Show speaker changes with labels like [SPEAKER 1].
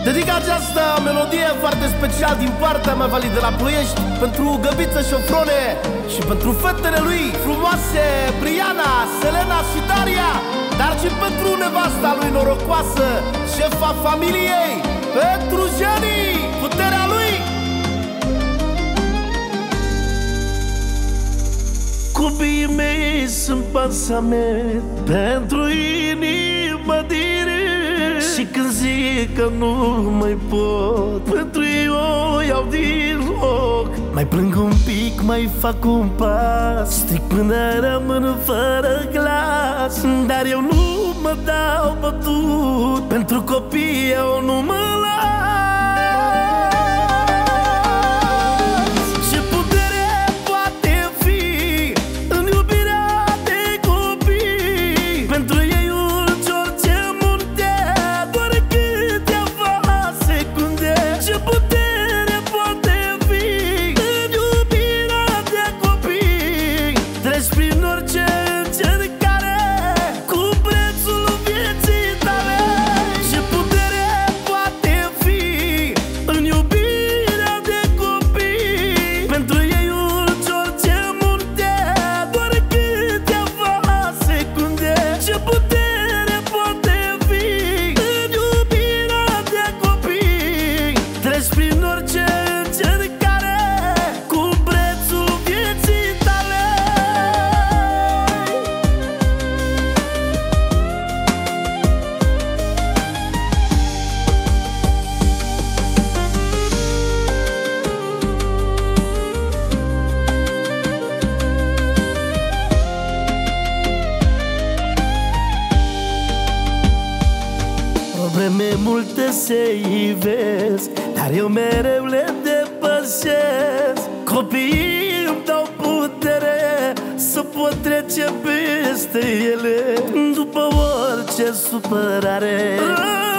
[SPEAKER 1] Dedic această melodie foarte special din partea mea, Vali de la Ploiești, pentru Găbiță Șofrone și pentru fetele lui frumoase, Briana, Selena și Daria, dar și pentru nevasta lui norocoasă, șefa familiei, pentru Jenny, puterea lui. Copiii mei sunt pasament pentru inima din râs, și când zic că nu mai pot, pentru ei o iau din loc. Mai plâng un pic, mai fac un pas, stric până rămân fără glas, dar eu nu mă dau bătut, pentru copii eu nu mă las. Ce putere poate fi în iubirea de copii, pentru ei urci orice munte, doar câteva secunde. Ce putere poate fi în iubirea de copii, treci prin orice încercare cu prețul vieții tale. Ce putere poate fi în iubirea de copii, pentru ei urci orice munte, doar câteva secunde. Ce putere poate fi în iubirea de copii, treci prin orice încercare cu prețul vieții tale. Probleme multe se ivesc, dar eu mereu le depășesc. Copiii îmi dau putere să pot trece peste ele, după orice supărare.